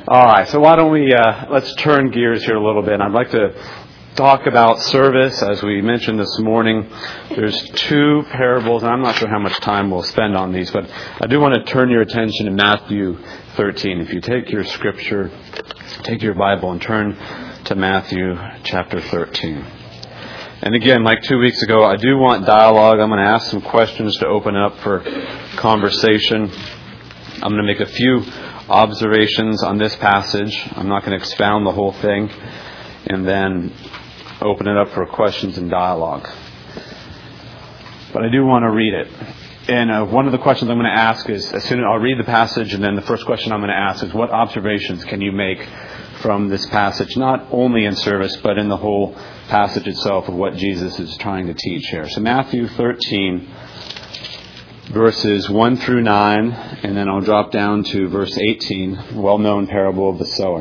All right, so why don't we, let's turn gears here a little bit. I'd like to talk about service. As we mentioned this morning, there's two parables, and I'm not sure how much time we'll spend on these, but I do want to turn your attention to Matthew 13. If you take your scripture, take your Bible and turn to Matthew chapter 13. And again, like 2 weeks ago, I do want dialogue. I'm going to ask some questions to open up for conversation. I'm going to make a few observations on this passage. I'm not going to expound the whole thing, and then open it up for questions and dialogue. But I do want to read it. And one of the questions I'm going to ask is, I'll read the passage, and then the first question I'm going to ask is, what observations can you make from this passage, not only in service, but in the whole passage itself of what Jesus is trying to teach here. So Matthew 13, verses 1 through 9, and then I'll drop down to verse 18, well-known parable of the sower.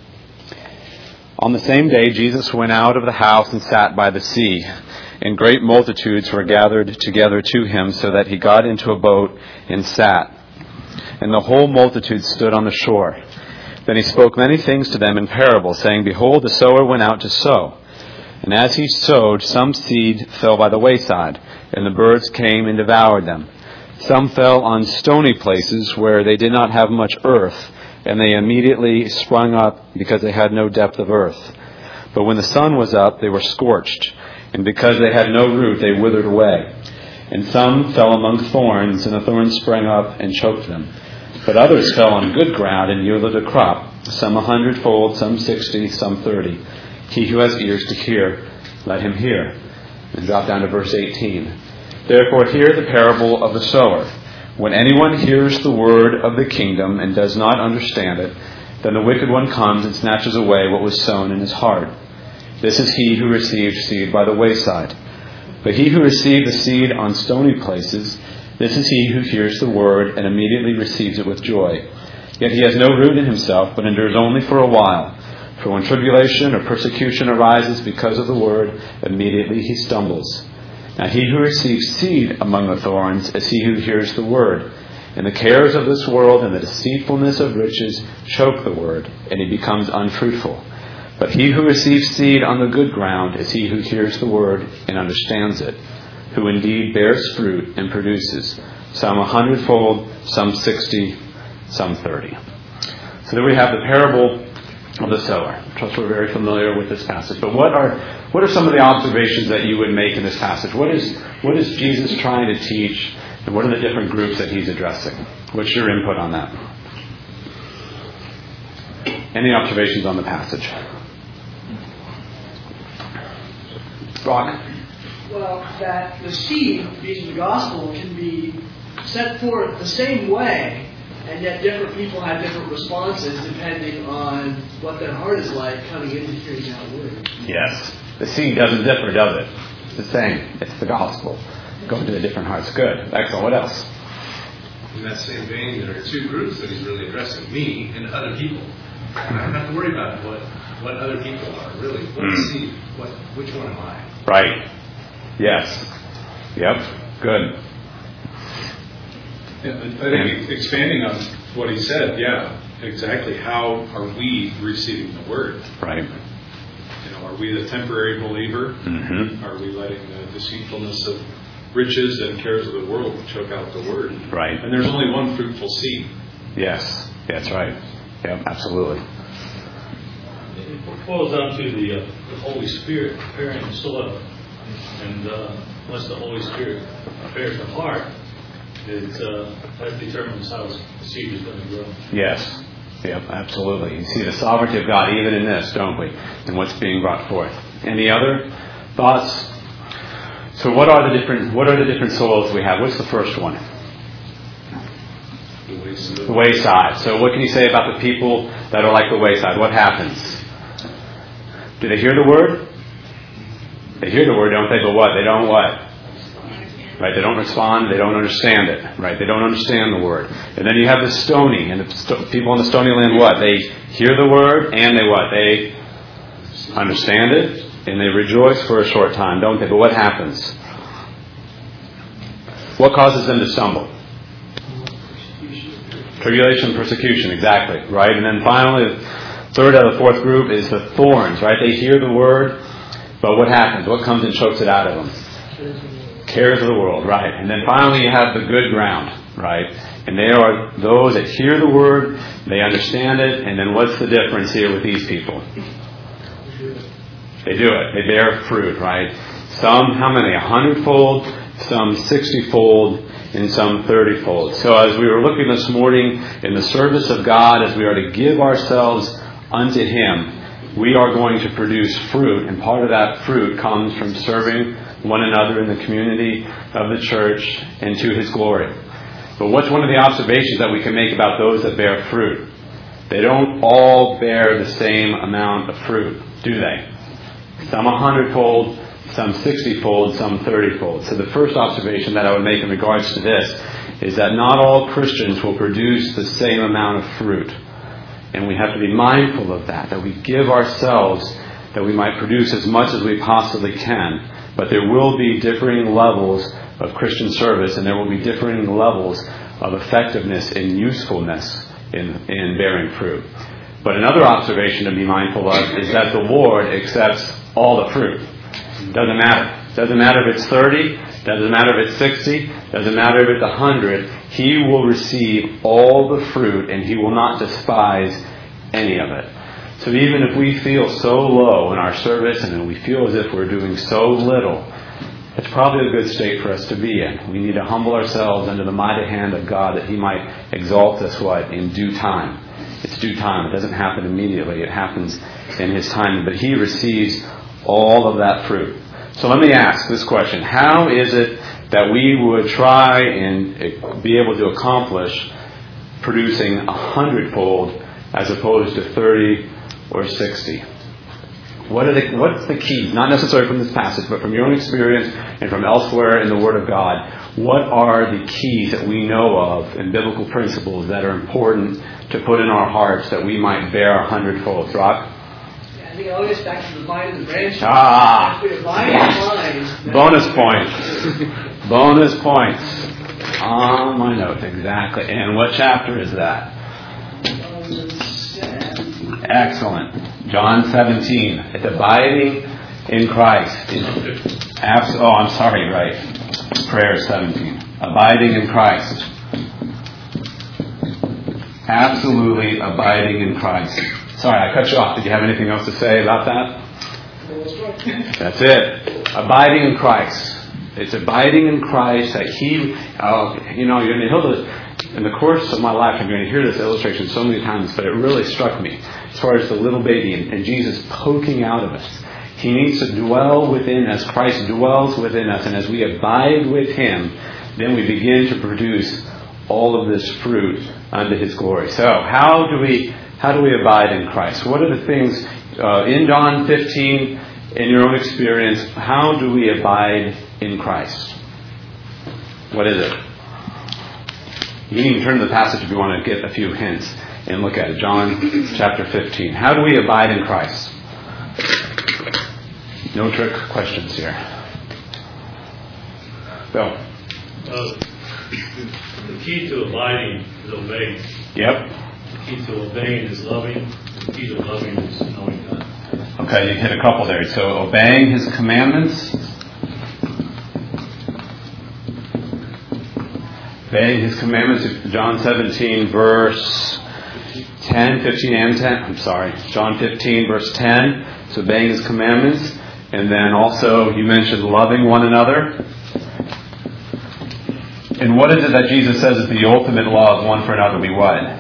On the same day, Jesus went out of the house and sat by the sea, and great multitudes were gathered together to him, so that he got into a boat and sat. And the whole multitude stood on the shore. Then he spoke many things to them in parables, saying, Behold, the sower went out to sow. And as he sowed, some seed fell by the wayside, and the birds came and devoured them. Some fell on stony places where they did not have much earth, and they immediately sprung up because they had no depth of earth. But when the sun was up, they were scorched, and because they had no root, they withered away. And some fell among thorns, and the thorns sprang up and choked them. But others fell on good ground and yielded a crop, some 100-fold, some 60, some 30. He who has ears to hear, let him hear. And drop down to verse 18. Therefore hear the parable of the sower. When anyone hears the word of the kingdom and does not understand it, then the wicked one comes and snatches away what was sown in his heart. This is he who received seed by the wayside. But he who received the seed on stony places, this is he who hears the word and immediately receives it with joy. Yet he has no root in himself, but endures only for a while. For when tribulation or persecution arises because of the word, immediately he stumbles. Now he who receives seed among the thorns is he who hears the word. And the cares of this world and the deceitfulness of riches choke the word, and he becomes unfruitful. But he who receives seed on the good ground is he who hears the word and understands it, who indeed bears fruit and produces, some 100-fold, some 60, some 30. So there we have the parable of the sower. I trust we're very familiar with this passage. But what are some of the observations that you would make in this passage? What is Jesus trying to teach, and what are the different groups that he's addressing? What's your input on that? Any observations on the passage? Brock? Well, that the seed, being the gospel, can be set forth the same way, and yet different people have different responses depending on what their heart is like coming into hearing that word. Yes. The seed doesn't differ, does it? It's the same. It's the gospel. Going to the different hearts. Good. Excellent. What else? In that same vein, there are two groups that he's really addressing, me and other people. And I don't have to worry about what other people are, really. What is seed? Which one am I? Right. Yes. Yep. Good. Yeah, I think expanding on what he said, exactly. How are we receiving the word? Right. Are we the temporary believer? Mm-hmm. Are we letting the deceitfulness of riches and cares of the world choke out the word? Right. And there's only one fruitful seed. Yes. That's right. Yep. Absolutely. It boils down to the Holy Spirit preparing the soil, and once the Holy Spirit prepares the heart, that determines how the seed is going to grow. Yes. Yep, absolutely. You see the sovereignty of God even in this, don't we? And what's being brought forth. Any other thoughts? So what are the different soils we have? What's the first one? The wayside. So what can you say about the people that are like the wayside? What happens? Do they hear the word? They hear the word, don't they? But what? They don't what? Right, they don't respond, they don't understand it. Right, they don't understand the word. And then you have the stony, and the people on the stony land, what? They hear the word, and they what? They understand it, and they rejoice for a short time, don't they? But what happens? What causes them to stumble? Tribulation, persecution, exactly, right? And then finally, the third out of the fourth group is the thorns, right? They hear the word, but what happens? What comes and chokes it out of them? Cares of the world, right? And then finally you have the good ground, right? And they are those that hear the word, they understand it, and then what's the difference here with these people? They do it. They bear fruit, right? Some, how many? 100-fold, some 60-fold, and some 30-fold. So as we were looking this morning in the service of God, as we are to give ourselves unto Him, we are going to produce fruit, and part of that fruit comes from serving one another in the community of the church and to His glory. But what's one of the observations that we can make about those that bear fruit? They don't all bear the same amount of fruit, do they? Some 100-fold, some 60-fold, some 30-fold. So the first observation that I would make in regards to this is that not all Christians will produce the same amount of fruit. And we have to be mindful of that we give ourselves that we might produce as much as we possibly can. But there will be differing levels of Christian service, and there will be differing levels of effectiveness and usefulness in bearing fruit. But another observation to be mindful of is that the Lord accepts all the fruit. Doesn't matter. Doesn't matter if it's 30, doesn't matter if it's 60, doesn't matter if it's 100. He will receive all the fruit, and He will not despise any of it. So even if we feel so low in our service and we feel as if we're doing so little, it's probably a good state for us to be in. We need to humble ourselves under the mighty hand of God that He might exalt us, in due time. It's due time. It doesn't happen immediately. It happens in His time. But He receives all of that fruit. So let me ask this question. How is it that we would try and be able to accomplish producing 100-fold as opposed to 30 or 60? What's the key? Not necessarily from this passage, but from your own experience and from elsewhere in the Word of God. What are the keys that we know of in biblical principles that are important to put in our hearts that we might bear 100-fold? Rock? I think it all gets back to the vine and the branch. Bonus points. Bonus points. On my notes, exactly. And what chapter is that? Excellent. John 17. It's abiding in Christ. I'm sorry, right. Prayer 17. Abiding in Christ. Absolutely abiding in Christ. Sorry, I cut you off. Did you have anything else to say about that? That's it. Abiding in Christ. It's abiding in Christ that He, you're going to hear this. In the course of my life, I'm going to hear this illustration so many times, but it really struck me as far as the little baby and Jesus poking out of us. He needs to dwell within us. Christ dwells within us, and as we abide with Him, then we begin to produce all of this fruit unto His glory. So, how do we abide in Christ? What are the things in John 15, in your own experience? How do we abide in Christ? What is it? You can even turn to the passage if you want to get a few hints and look at it. John chapter 15. How do we abide in Christ? No trick questions here. Bill. The key to abiding is obeying. Yep. The key to obeying is loving. The key to loving is knowing God. Okay, you hit a couple there. So obeying His commandments. Obeying His commandments. John 17, verse 10, 15 and 10. I'm sorry. John 15, verse 10. So obeying His commandments. And then also you mentioned loving one another. And what is it that Jesus says is the ultimate love one for another? We what?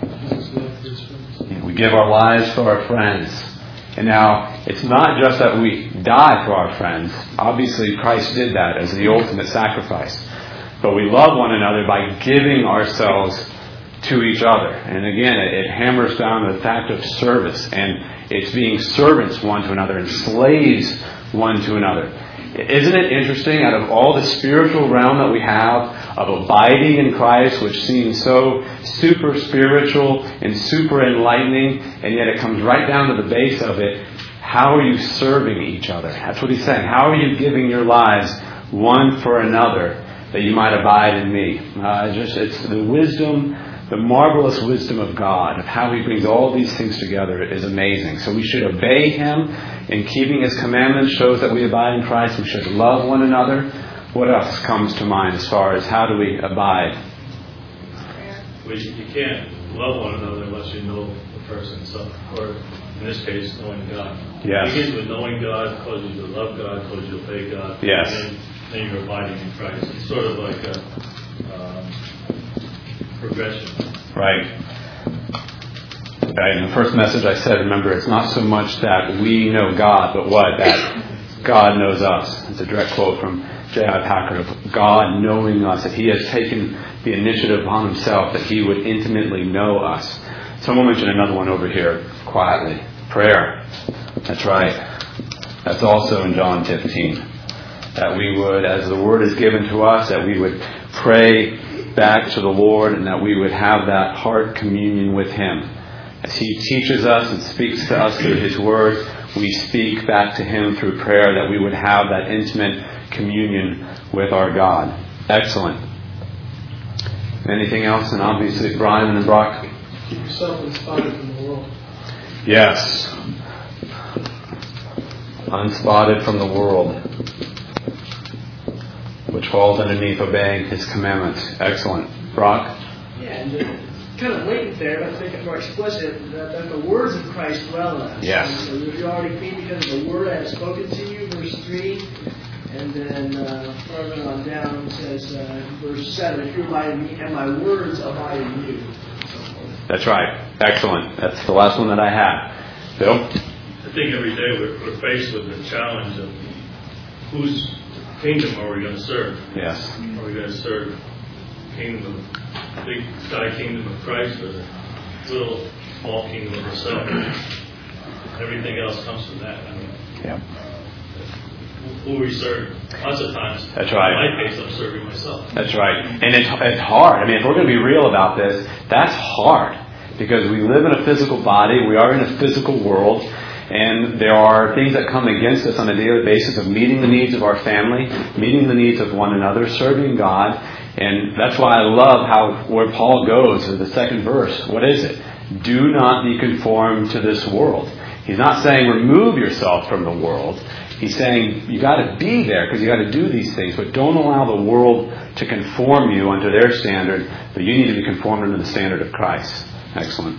We give our lives for our friends. And now, it's not just that we die for our friends. Obviously, Christ did that as the ultimate sacrifice. But we love one another by giving ourselves to each other. And again, it hammers down the fact of service. And it's being servants one to another and slaves one to another. Isn't it interesting, out of all the spiritual realm that we have of abiding in Christ, which seems so super spiritual and super enlightening, and yet it comes right down to the base of it, how are you serving each other? That's what he's saying. How are you giving your lives one for another that you might abide in me? It's the wisdom, The marvelous wisdom of God, of how He brings all these things together, is amazing. So we should obey Him, and keeping His commandments shows that we abide in Christ. We should love one another. What else comes to mind as far as how do we abide? Well, you can't love one another unless you know the person, so, or in this case, knowing God. Yes. It begins with knowing God, causes you to love God, causes you to obey God. Yes. And then you're abiding in Christ. It's sort of like a progression. Right. In the first message I said, remember, it's not so much that we know God, but what? That God knows us. It's a direct quote from J.I. Packer of God knowing us, that He has taken the initiative upon Himself, that He would intimately know us. Someone mentioned another one over here quietly. Prayer. That's right. That's also in John 15. That we would, as the Word is given to us, that we would pray back to the Lord, and that we would have that heart communion with Him. As He teaches us and speaks to us through His Word, we speak back to Him through prayer, that we would have that intimate communion with our God. Excellent. Anything else? And obviously, Brian and Brock? Keep yourself unspotted from the world. Yes. Unspotted from the world, which falls underneath obeying His commandments. Excellent. Brock? Yeah, and kind of latent there, but I think it's more explicit, that the words of Christ dwell in us. Yes. And so you're already clean because of the word I have spoken to you, verse 3. And then further on down it says, verse 7, if you abide in me and my words abide in you. That's right. Excellent. That's the last one that I had. Bill? I think every day we're faced with the challenge of whose kingdom are we going to serve? Yes. Are we going to serve the big sky kingdom of Christ, or the little small kingdom of ourselves? Everything else comes from that. I mean, Yeah. who we serve, lots of times. That's right. In my case, I'm serving myself. That's right. And it's hard. I mean, if we're going to be real about this, that's hard. Because we live in a physical body, we are in a physical world, and there are things that come against us on a daily basis of meeting the needs of our family, meeting the needs of one another, serving God. And that's why I love where Paul goes in the second verse. What is it? Do not be conformed to this world. He's not saying remove yourself from the world. He's saying you got to be there because you got to do these things, but don't allow the world to conform you unto their standard, but you need to be conformed unto the standard of Christ. Excellent.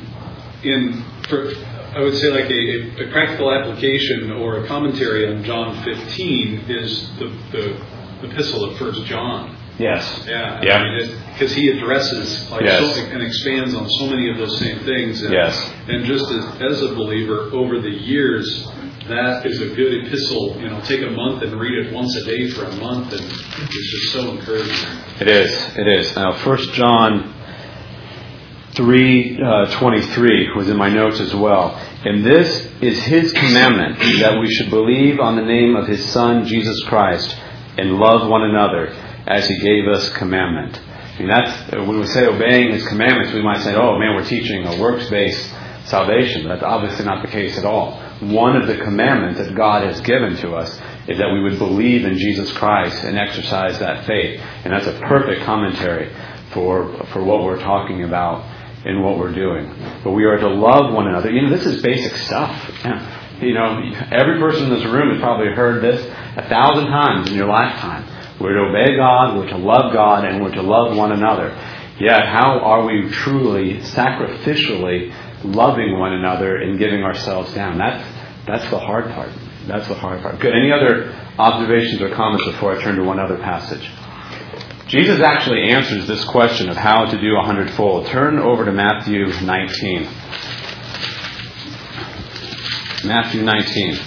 I would say like a practical application or a commentary on John 15 is the epistle of 1 John. Yes. Yeah. Yeah. Because he addresses Yes. and expands on so many of those same things. And, Yes. And just as a believer, over the years, that is a good epistle. Take a month and read it once a day for a month, and it's just so encouraging. It is. It is. Now, 1 John 3:23 was in my notes as well. And this is His commandment, that we should believe on the name of His Son, Jesus Christ, and love one another as He gave us commandment. I mean, that's, when we say obeying His commandments, we might say, oh man, we're teaching a works-based salvation. But that's obviously not the case at all. One of the commandments that God has given to us is that we would believe in Jesus Christ and exercise that faith. And that's a perfect commentary for what we're talking about in what we're doing. But we are to love one another. This is basic stuff. Every person in this room has probably heard this 1,000 times in your lifetime. We're to obey God, we're to love God, and we're to love one another. Yet, how are we truly, sacrificially loving one another and giving ourselves down? That's the hard part. That's the hard part. Good. Any other observations or comments before I turn to one other passage? Jesus actually answers this question of how to do 100-fold. Turn over to Matthew 19. Matthew 19.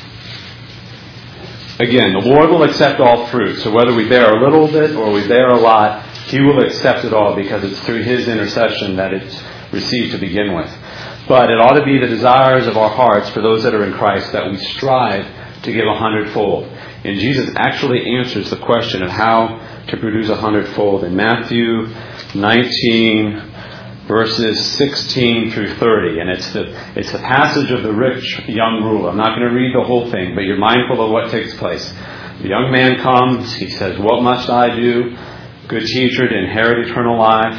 Again, the Lord will accept all fruit. So whether we bear a little bit or we bear a lot, He will accept it all because it's through His intercession that it's received to begin with. But it ought to be the desires of our hearts for those that are in Christ that we strive to give 100-fold. And Jesus actually answers the question of how to produce 100-fold in Matthew 19, verses 16 through 30. And it's the passage of the rich young ruler. I'm not going to read the whole thing, but you're mindful of what takes place. The young man comes. He says, "What must I do, good teacher, to inherit eternal life?"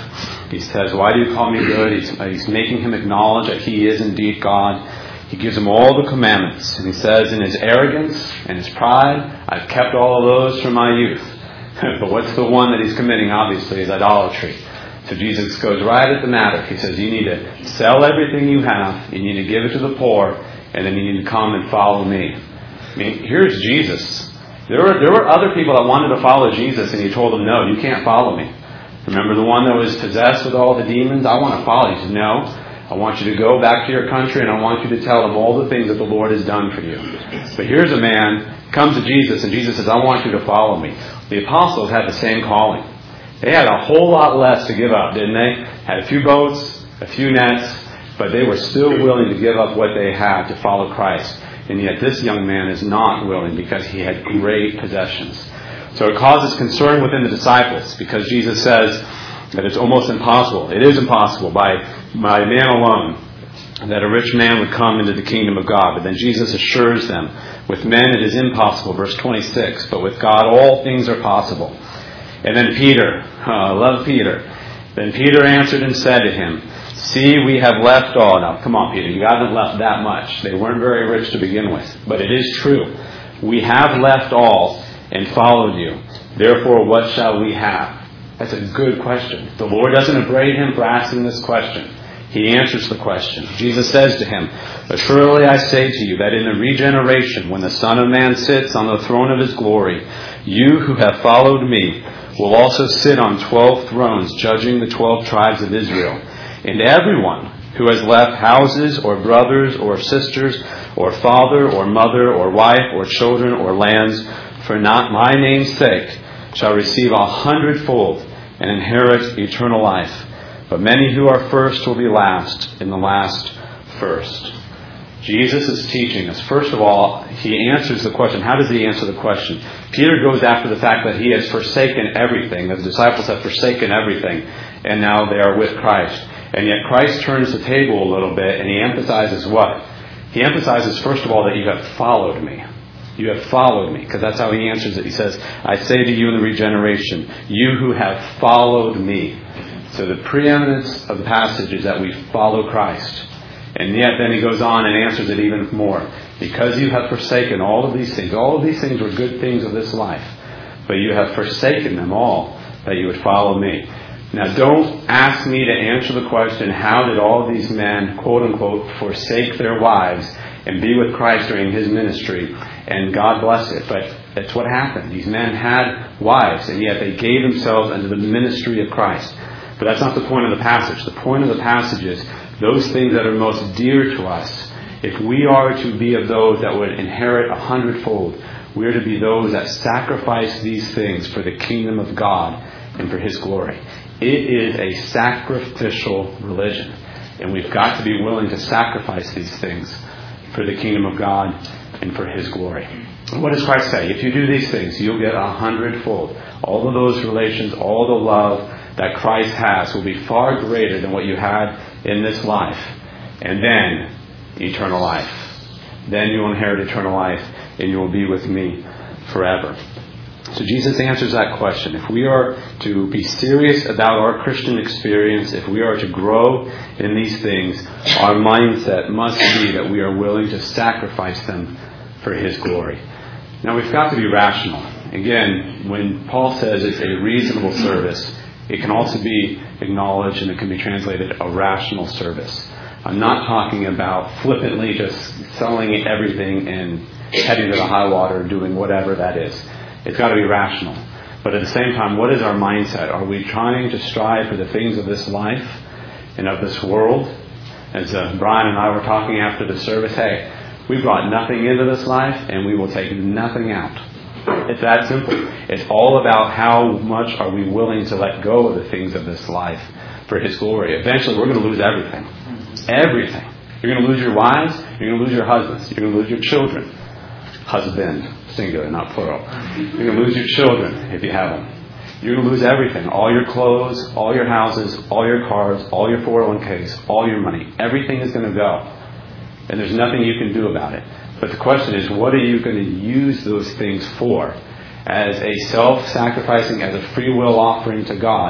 He says, why do you call me good? He's making him acknowledge that he is indeed God. He gives him all the commandments. And he says, in his arrogance and his pride, I've kept all of those from my youth. But what's the one that he's committing, obviously, is idolatry. So Jesus goes right at the matter. He says, you need to sell everything you have, you need to give it to the poor, and then you need to come and follow me. I mean, here's Jesus. There were other people that wanted to follow Jesus, and he told them, no, you can't follow me. Remember the one that was possessed with all the demons? I want to follow you. He said, no, I want you to go back to your country, and I want you to tell them all the things that the Lord has done for you. But here's a man, comes to Jesus, and Jesus says, I want you to follow me. The apostles had the same calling. They had a whole lot less to give up, didn't they? Had a few boats, a few nets, but they were still willing to give up what they had to follow Christ. And yet this young man is not willing because he had great possessions. So it causes concern within the disciples because Jesus says that it's almost impossible. It is impossible by man alone that a rich man would come into the kingdom of God. But then Jesus assures them, with men it is impossible, verse 26, but with God all things are possible. And then Peter, I love Peter. Then Peter answered and said to him, see, we have left all. Now, come on, Peter, you haven't left that much. They weren't very rich to begin with. But it is true. We have left all and followed you. Therefore, what shall we have? That's a good question. The Lord doesn't upbraid him for asking this question. He answers the question. Jesus says to him, assuredly I say to you that in the regeneration, when the Son of Man sits on the throne of his glory, you who have followed me will also sit on 12 thrones, judging the 12 tribes of Israel. And everyone who has left houses or brothers or sisters or father or mother or wife or children or lands for not my name's sake shall receive 100-fold and inherit eternal life. But many who are first will be last, and the last first. Jesus is teaching us. First of all, he answers the question. How does he answer the question? Peter goes after the fact that he has forsaken everything. The disciples have forsaken everything, and now they are with Christ. And yet Christ turns the table a little bit, and he emphasizes what? He emphasizes, first of all, that you have followed me. You have followed me, because that's how he answers it. He says, I say to you in the regeneration, you who have followed me. So the preeminence of the passage is that we follow Christ. And yet then he goes on and answers it even more. Because you have forsaken all of these things were good things of this life, but you have forsaken them all, that you would follow me. Now don't ask me to answer the question, how did all of these men, quote unquote, forsake their wives and be with Christ during his ministry, and God bless it. But that's what happened. These men had wives, and yet they gave themselves unto the ministry of Christ. But that's not the point of the passage. The point of the passage is those things that are most dear to us. If we are to be of those that would inherit 100-fold, we are to be those that sacrifice these things for the kingdom of God and for his glory. It is a sacrificial religion, and we've got to be willing to sacrifice these things for the kingdom of God and for his glory. What does Christ say? If you do these things, you'll get 100-fold. All of those relations, all the love that Christ has will be far greater than what you had in this life. And then, eternal life. Then you will inherit eternal life, and you will be with me forever. So Jesus answers that question. If we are to be serious about our Christian experience, if we are to grow in these things, our mindset must be that we are willing to sacrifice them for his glory. Now we've got to be rational. Again, when Paul says it's a reasonable service, it can also be acknowledged and it can be translated a rational service. I'm not talking about flippantly just selling everything and heading to the high water, doing whatever that is. It's got to be rational. But at the same time, what is our mindset? Are we trying to strive for the things of this life and of this world? As Brian and I were talking after the service, hey, we brought nothing into this life and we will take nothing out. It's that simple. It's all about how much are we willing to let go of the things of this life for his glory. Eventually, we're going to lose everything. Everything. You're going to lose your wives. You're going to lose your husbands. You're going to lose your children. Husband, singular, not plural. You're going to lose your children if you have them. You're going to lose everything. All your clothes, all your houses, all your cars, all your 401ks, all your money. Everything is going to go. And there's nothing you can do about it. But the question is, what are you going to use those things for? As a self-sacrificing, as a free will offering to God,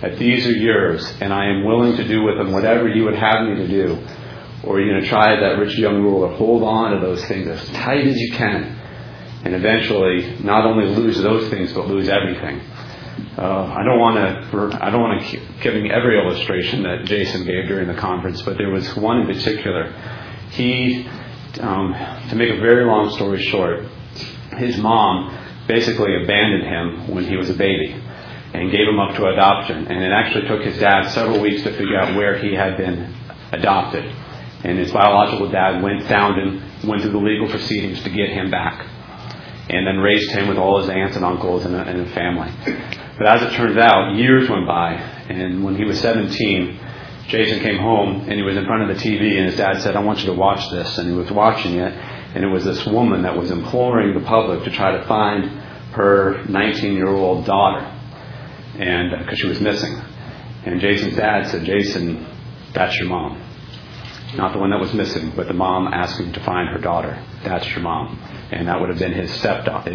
that these are yours, and I am willing to do with them whatever you would have me to do. Or you're going to try that rich young ruler, hold on to those things as tight as you can, and eventually not only lose those things, but lose everything. I don't want to keep giving every illustration that Jason gave during the conference, but there was one in particular. He, to make a very long story short, his mom basically abandoned him when he was a baby and gave him up to adoption. And it actually took his dad several weeks to figure out where he had been adopted. And his biological dad found him, went through the legal proceedings to get him back, and then raised him with all his aunts and uncles and a family. But as it turns out, years went by, and when he was 17, Jason came home, and he was in front of the TV, and his dad said, I want you to watch this. And he was watching it, and it was this woman that was imploring the public to try to find her 19-year-old daughter, and because she was missing. And Jason's dad said, Jason, that's your mom. Not the one that was missing, but the mom asking to find her daughter. That's your mom. And that would have been his stepsister.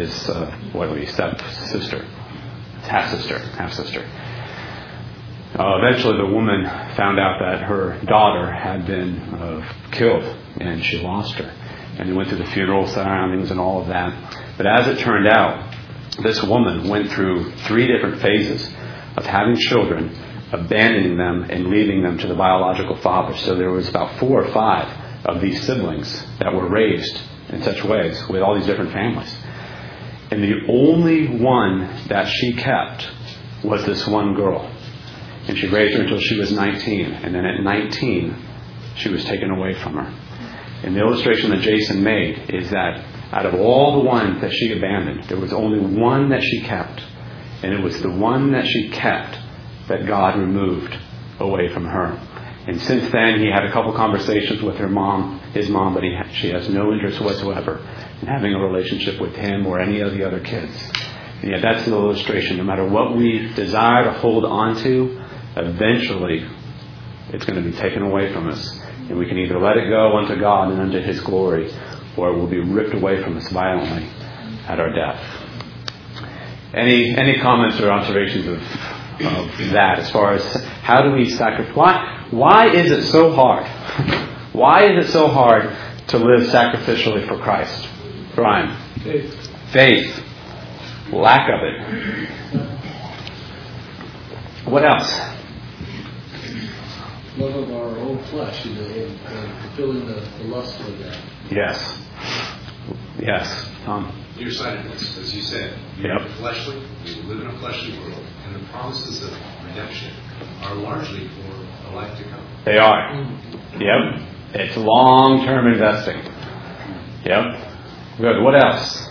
Half-sister. Eventually the woman found out that her daughter had been killed, and she lost her. And they went through the funeral surroundings and all of that. But as it turned out, this woman went through 3 different phases of having children, abandoning them, and leaving them to the biological father. So there was about 4 or 5 of these siblings that were raised in such ways with all these different families. And the only one that she kept was this one girl. And she raised her until she was 19. And then at 19, she was taken away from her. And the illustration that Jason made is that out of all the ones that she abandoned, there was only one that she kept. And it was the one that she kept that God removed away from her. And since then, he had a couple conversations with his mom, but she has no interest whatsoever in having a relationship with him or any of the other kids. And yet that's the illustration. No matter what we desire to hold on to, eventually it's going to be taken away from us. And we can either let it go unto God and unto his glory, or it will be ripped away from us violently at our death. Any comments or observations of that as far as how do we sacrifice? Why is it so hard? Why is it so hard to live sacrificially for Christ? Brian? Faith. Lack of it. What else? Love of our own flesh, and fulfilling the lust of that. Yes. Nearsightedness, as you said. We live in a fleshly world, and the promises of redemption are largely for a life to come. They are. Yep. It's long-term investing. Yep. Good. What else?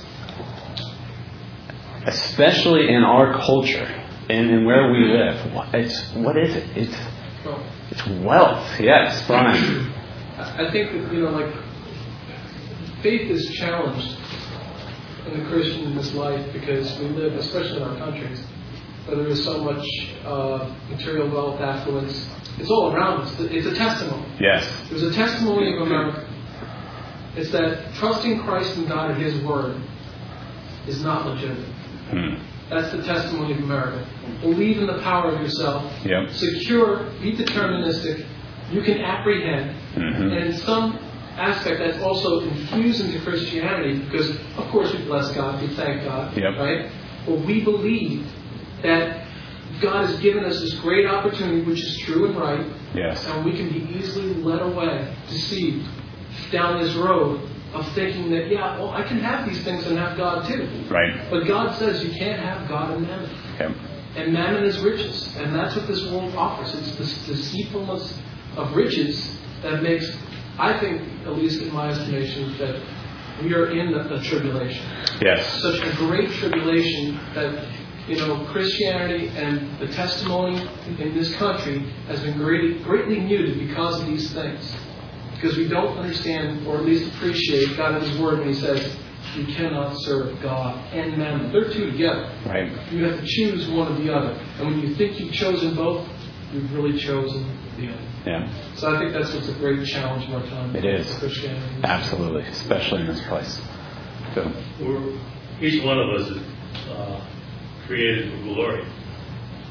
Especially in our culture and in where we live. What is it? It's wealth. Yes, Brian. I think that, faith is challenged in the Christian's life because we live, especially in our countries, where there is so much material wealth, affluence. It's all around us. It's a testimony. Yes. There's a testimony of America. It's that trusting Christ and God and His Word is not legitimate. That's the testimony of America. Believe in the power of yourself. Yep. Secure, be deterministic. You can apprehend. And in some aspect, that's also infused into Christianity because, of course, we bless God, we thank God, right? But we believe that God has given us this great opportunity, which is true and right. Yes. And we can be easily led away, deceived, down this road of thinking that, I can have these things and have God too. Right. But God says you can't have God and mammon. Yep. And mammon is riches. And that's what this world offers. It's this deceitfulness of riches that makes, I think, at least in my estimation, that we are in a tribulation. Yes. Such a great tribulation that, Christianity and the testimony in this country has been greatly muted because of these things. Because we don't understand, or at least appreciate, God and His Word when He says, you cannot serve God and mammon. They're two together. Right. You have to choose one or the other. And when you think you've chosen both, you've really chosen the other. Yeah. So I think that's what's a great challenge of our time. It is. Christianity. Absolutely. Especially in this place. So. Each one of us is created for glory.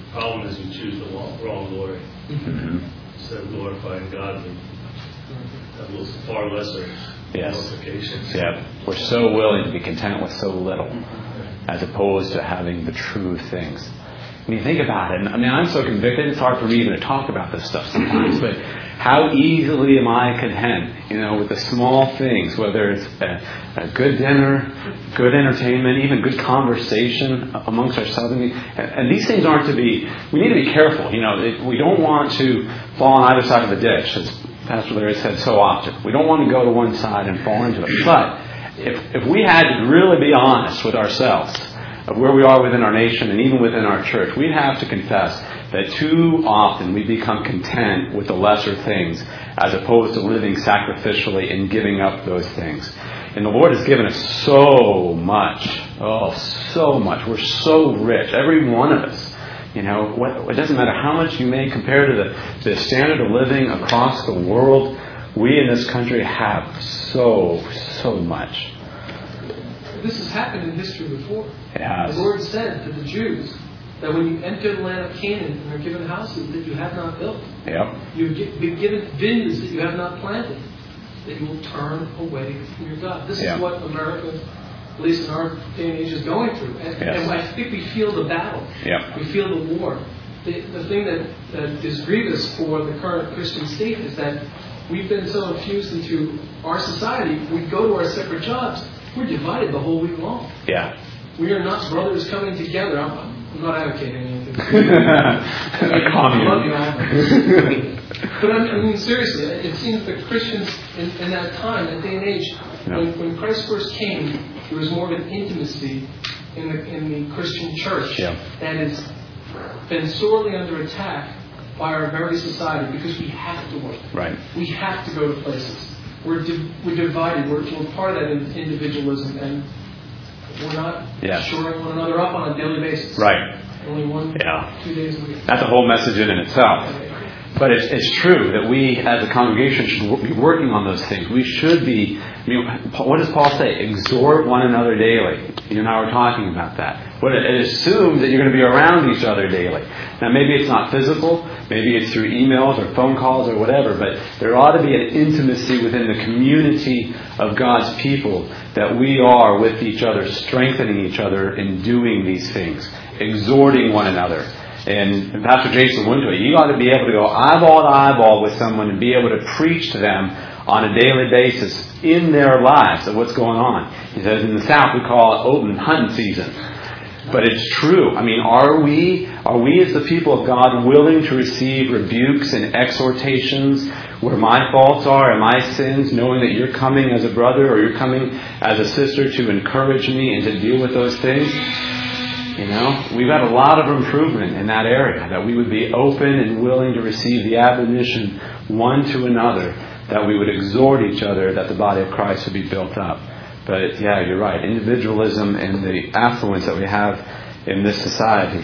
problem is we choose the wrong glory. Mhm. Instead of glorifying God, we have a far lesser Yes. qualifications. Yeah. We're so willing to be content with so little, as opposed to having the true things. When you think about it, and I mean, I'm so convicted, it's hard for me even to talk about this stuff sometimes, but how easily am I content, with the small things, whether it's a good dinner, good entertainment, even good conversation amongst ourselves. And these things aren't to be, we need to be careful. We don't want to fall on either side of the ditch, as Pastor Larry said so often. We don't want to go to one side and fall into it. But if we had to really be honest with ourselves of where we are within our nation and even within our church, we'd have to confess that too often we become content with the lesser things as opposed to living sacrificially and giving up those things. And the Lord has given us so much. Oh, so much. We're so rich. Every one of us. It doesn't matter how much you may compare to the standard of living across the world. We in this country have so much. This has happened in history before. It has. The Lord said to the Jews that when you enter the land of Canaan and are given houses that you have not built, Yep. you've been given vineyards that you have not planted, that you will turn away from your God. This is what America, at least in our day and age, is going through. And I think we feel the battle. Yep. We feel the war. The thing that is grievous for the current Christian state is that we've been so infused into our society, we go to our separate jobs, we're divided the whole week long. Yeah. We are not brothers coming together. I'm not advocating anything. A commune. I love you all. But I mean, seriously, it seems that Christians in that time, that day and age, when Christ first came, there was more of an intimacy in the Christian church that has been sorely under attack by our very society because we have to work. Right. We have to go to places. We're divided. We're part of that individualism, and we're not shoring one another up on a daily basis. Right. Only 2 days a week. That's a whole message in itself. But it's true that we as a congregation should be working on those things. We should be, what does Paul say? Exhort one another daily. You and I were talking about that. It assumes that you're going to be around each other daily. Now maybe it's not physical, maybe it's through emails or phone calls or whatever, but there ought to be an intimacy within the community of God's people that we are with each other, strengthening each other in doing these things, exhorting one another. And Pastor Jason went to it. You ought to be able to go eyeball to eyeball with someone and be able to preach to them on a daily basis in their lives of what's going on. He says in the South we call it open hunting season. But it's true. I mean, are we as the people of God willing to receive rebukes and exhortations where my faults are and my sins, knowing that you're coming as a brother or you're coming as a sister to encourage me and to deal with those things? We've got a lot of improvement in that area, that we would be open and willing to receive the admonition one to another, that we would exhort each other, that the body of Christ would be built up. But you're right. Individualism and the affluence that we have in this society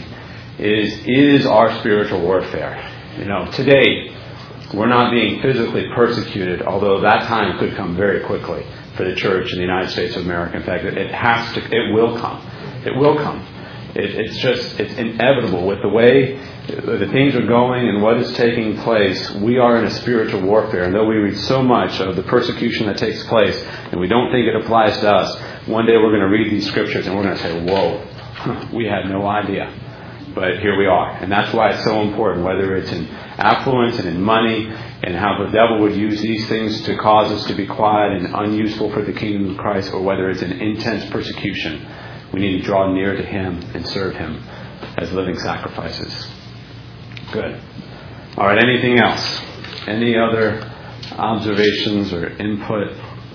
is our spiritual warfare. Today we're not being physically persecuted, although that time could come very quickly for the church in the United States of America. In fact, it will come. It will come. It's inevitable with the way the things are going and what is taking place. We are in a spiritual warfare, and though we read so much of the persecution that takes place and we don't think it applies to us, one day we're going to read these scriptures and we're going to say, whoa, we had no idea. But here we are. And that's why it's so important, whether it's in affluence and in money, and how the devil would use these things to cause us to be quiet and unuseful for the kingdom of Christ, or whether it's an intense persecution. We need to draw near to Him and serve Him as living sacrifices. Good. All right, anything else? Any other observations or input?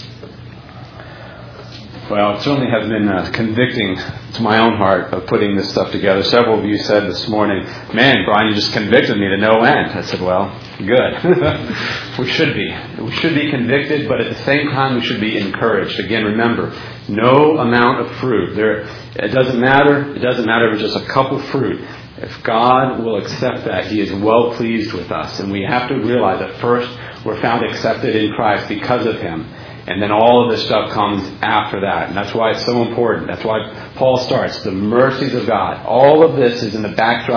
Well, it certainly has been convicting to my own heart of putting this stuff together. Several of you said this morning, man, Brian, you just convicted me to no end. I said, well, good. We should be. We should be convicted, but at the same time we should be encouraged. Again, remember, no amount of fruit. It doesn't matter. It doesn't matter if it's just a cup of fruit. If God will accept that, He is well pleased with us. And we have to realize that first we're found accepted in Christ because of Him. And then all of this stuff comes after that. And that's why it's so important. That's why Paul starts, the mercies of God. All of this is in the backdrop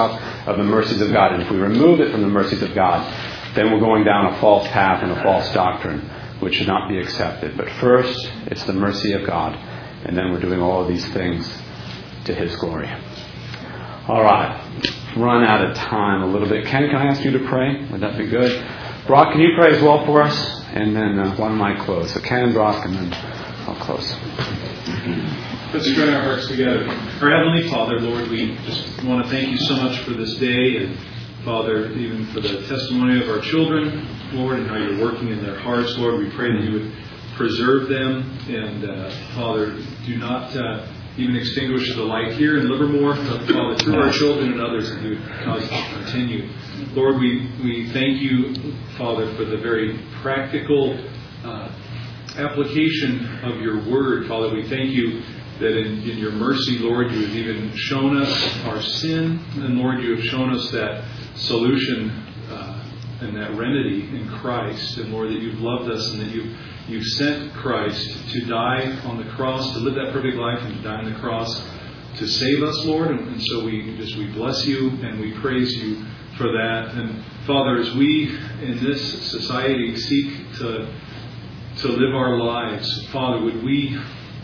of the mercies of God. And if we remove it from the mercies of God, then we're going down a false path and a false doctrine, which should not be accepted. But first, it's the mercy of God. And then we're doing all of these things to His glory. All right. Run out of time a little bit. Ken, can I ask you to pray? Would that be good? Brock, can you pray as well for us? And then why don't I close? So Ken, Brock, and then I'll close. Let's join our hearts together. Our Heavenly Father, Lord, we just want to thank you so much for this day. And Father, even for the testimony of our children, Lord, and how you're working in their hearts, Lord, we pray that you would preserve them. And Father, do not even extinguish the light here in Livermore, but Father, through our children and others, that you would cause it to continue. Lord, we thank you, Father, for the very practical application of your word. Father, we thank you that in your mercy, Lord, you have even shown us our sin, and Lord, you have shown us that solution and that remedy in Christ, and Lord, that you've loved us and that you've sent Christ to die on the cross, to live that perfect life and to die on the cross to save us, Lord. And so we bless you and we praise you for that. And Father, as we in this society seek to live our lives, Father, would we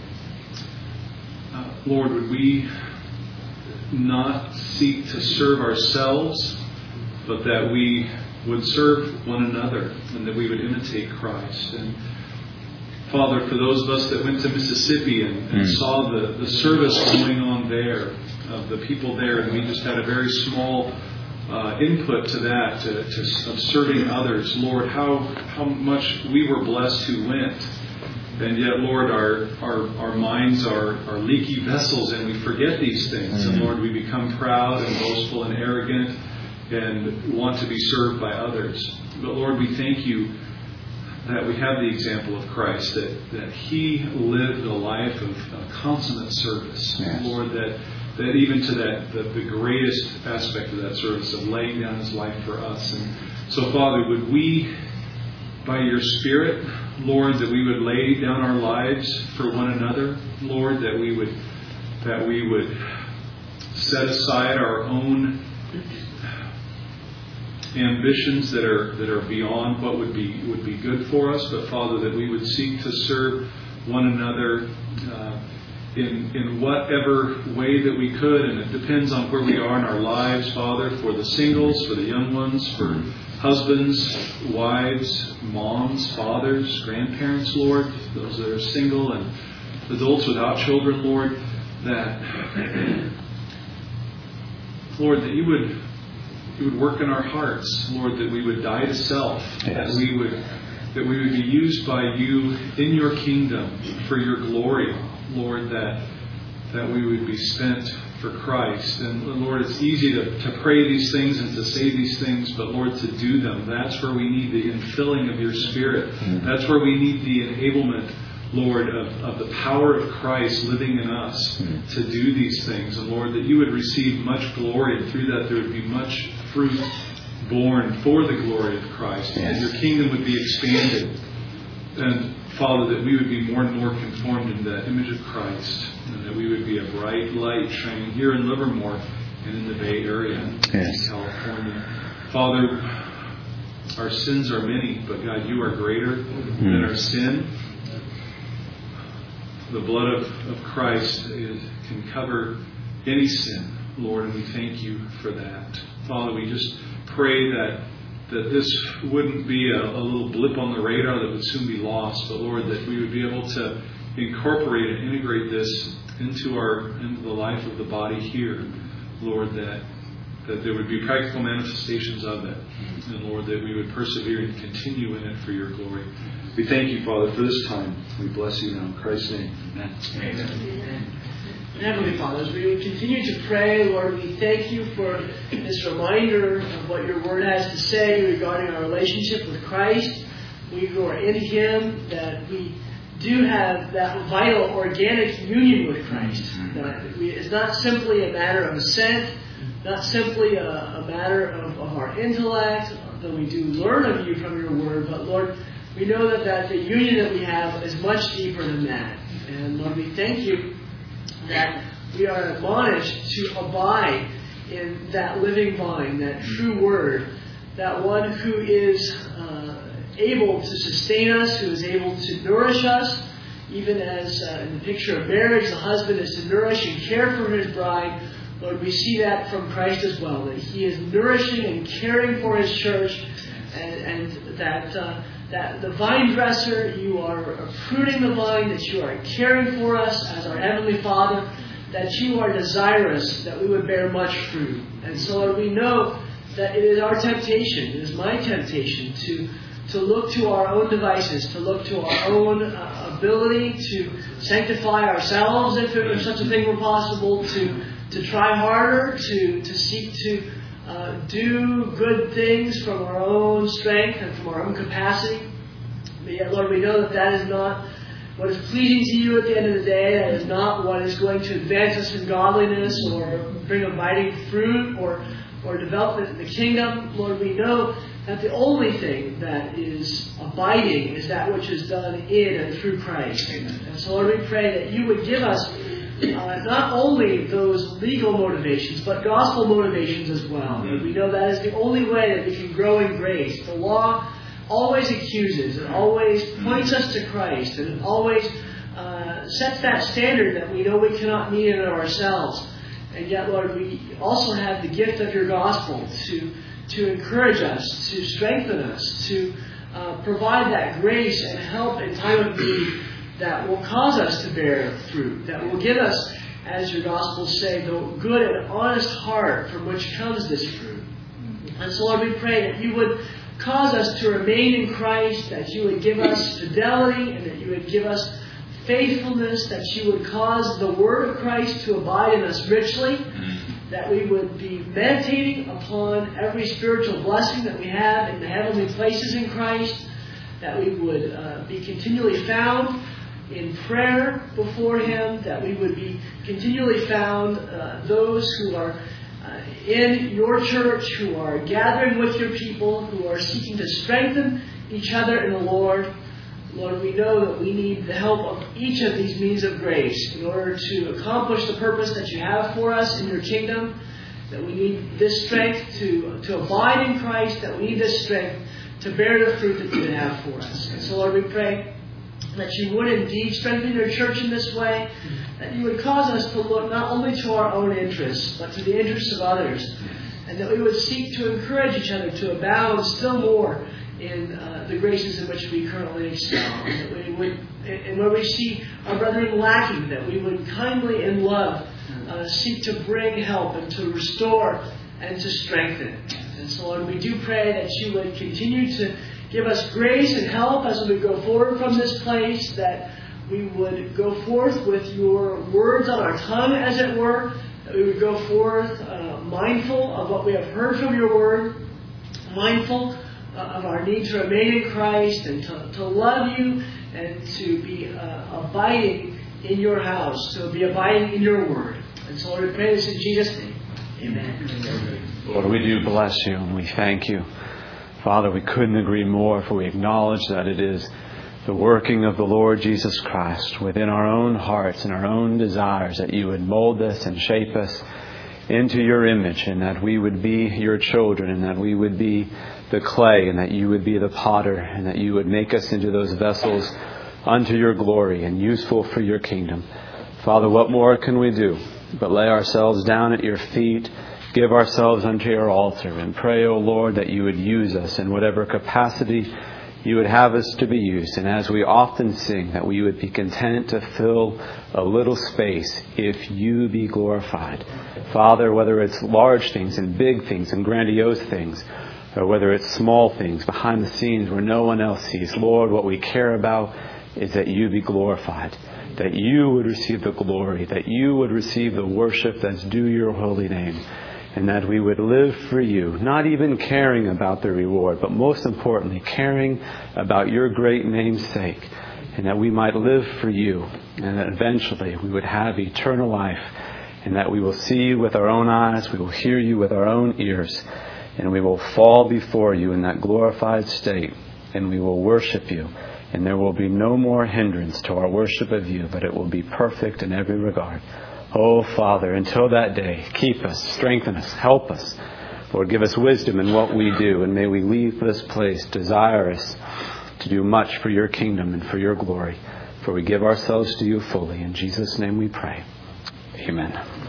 not seek to serve ourselves, but that we would serve one another and that we would imitate Christ. And Father, for those of us that went to Mississippi and saw the service going on there, of the people there, and we just had a very small input to that, of serving others, Lord, how much we were blessed who went. And yet, Lord, our minds are leaky vessels, and we forget these things. And Lord, we become proud and boastful and arrogant and want to be served by others. But Lord, we thank you that we have the example of Christ, that He lived a life of consummate service. Yes. Lord, that even to the greatest aspect of that service, of laying down His life for us. And so, Father, would we, by your Spirit, Lord, that we would lay down our lives for one another, Lord, that we would set aside our own ambitions that are beyond what would be good for us, but Father, that we would seek to serve one another in whatever way that we could, and it depends on where we are in our lives, Father, for the singles, for the young ones, for husbands, wives, moms, fathers, grandparents, Lord, those that are single and adults without children, Lord, that Lord, that you would work in our hearts, Lord, that we would die to self, yes. that we would be used by you in your kingdom for your glory, Lord, that we would be spent for Christ. And Lord, it's easy to pray these things and to say these things, but Lord, to do them, that's where we need the infilling of your Spirit. Mm-hmm. That's where we need the enablement, Lord, of the power of Christ living in us to do these things. And Lord, that you would receive much glory, and through that there would be much fruit born for the glory of Christ. Yes. And your kingdom would be expanded. And Father, that we would be more and more conformed in the image of Christ, and that we would be a bright light shining here in Livermore and in the Bay Area, yes. in California. Father, our sins are many, but God, you are greater than our sin. The blood of Christ can cover any sin, Lord, and we thank you for that. Father, we just pray that this wouldn't be a little blip on the radar that would soon be lost, but Lord, that we would be able to incorporate and integrate this into the life of the body here, Lord, that there would be practical manifestations of it, and Lord, that we would persevere and continue in it for your glory. We thank you, Father, for this time. We bless you now in Christ's name. Amen. Amen. Heavenly Father, as we would continue to pray, Lord, we thank you for this reminder of what your word has to say regarding our relationship with Christ. We who are in Him, that we do have that vital, organic union with Christ. That it's not simply a matter of assent, not simply a matter of our intellect, though we do learn of you from your word, but Lord, we know that the union that we have is much deeper than that. And Lord, we thank you that we are admonished to abide in that living vine, that true word, that one who is able to sustain us, who is able to nourish us, even as in the picture of marriage, the husband is to nourish and care for his bride. Lord, we see that from Christ as well, that He is nourishing and caring for His church, and that the vine dresser, you are pruning the vine, that you are caring for us as our Heavenly Father, that you are desirous that we would bear much fruit. And so, Lord, we know that it is our temptation, it is my temptation, to look to our own devices, to look to our own ability to sanctify ourselves, if such a thing were possible, to try harder, to seek to do good things from our own strength and from our own capacity. But yet, Lord, we know that is not what is pleasing to you at the end of the day. That is not what is going to advance us in godliness or bring abiding fruit or development in the kingdom. Lord, we know that the only thing that is abiding is that which is done in and through Christ. And so, Lord, we pray that you would give us not only those legal motivations, but gospel motivations as well. And we know that is the only way that we can grow in grace. The law always accuses and always points us to Christ, and it always sets that standard that we know we cannot meet in ourselves. And yet, Lord, we also have the gift of your gospel to encourage us, to strengthen us, to provide that grace and help in time of need that will cause us to bear fruit, that will give us, as your Gospels say, the good and honest heart from which comes this fruit. And so, Lord, we pray that you would cause us to remain in Christ, that you would give us fidelity, and that you would give us faithfulness, that you would cause the word of Christ to abide in us richly, that we would be meditating upon every spiritual blessing that we have in the heavenly places in Christ, that we would be continually found in prayer before Him, that we would be continually found those who are in your church, who are gathering with your people, who are seeking to strengthen each other in the Lord. Lord, we know that we need the help of each of these means of grace in order to accomplish the purpose that you have for us in your kingdom, that we need this strength to abide in Christ, that we need this strength to bear the fruit that you would have for us. And so, Lord, we pray that you would indeed strengthen your church in this way, that you would cause us to look not only to our own interests, but to the interests of others, and that we would seek to encourage each other to abound still more in the graces in which we currently excel, and that we would, and where we see our brethren lacking, that we would kindly in love seek to bring help and to restore and to strengthen. And so, Lord, we do pray that you would continue to give us grace and help as we go forward from this place, that we would go forth with your words on our tongue, as it were, that we would go forth mindful of what we have heard from your word, mindful of our need to remain in Christ and to love you and to be abiding in your house, to be abiding in your word. And so, Lord, we pray this in Jesus' name. Amen. Lord, we do bless you and we thank you. Father, we couldn't agree more, for we acknowledge that it is the working of the Lord Jesus Christ within our own hearts and our own desires, that you would mold us and shape us into your image, and that we would be your children, and that we would be the clay, and that you would be the potter, and that you would make us into those vessels unto your glory and useful for your kingdom. Father, what more can we do but lay ourselves down at your feet, give ourselves unto your altar, and pray, O Lord, that you would use us in whatever capacity you would have us to be used. And as we often sing, that we would be content to fill a little space if you be glorified. Father, whether it's large things and big things and grandiose things, or whether it's small things behind the scenes where no one else sees, Lord, what we care about is that you be glorified, that you would receive the glory, that you would receive the worship that's due your holy name, and that we would live for you, not even caring about the reward, but most importantly, caring about your great name's sake, and that we might live for you, and that eventually we would have eternal life, and that we will see you with our own eyes, we will hear you with our own ears, and we will fall before you in that glorified state, and we will worship you, and there will be no more hindrance to our worship of you, but it will be perfect in every regard. Oh, Father, until that day, keep us, strengthen us, help us. Lord, give us wisdom in what we do, and may we leave this place desirous to do much for your kingdom and for your glory. For we give ourselves to you fully. In Jesus' name we pray. Amen.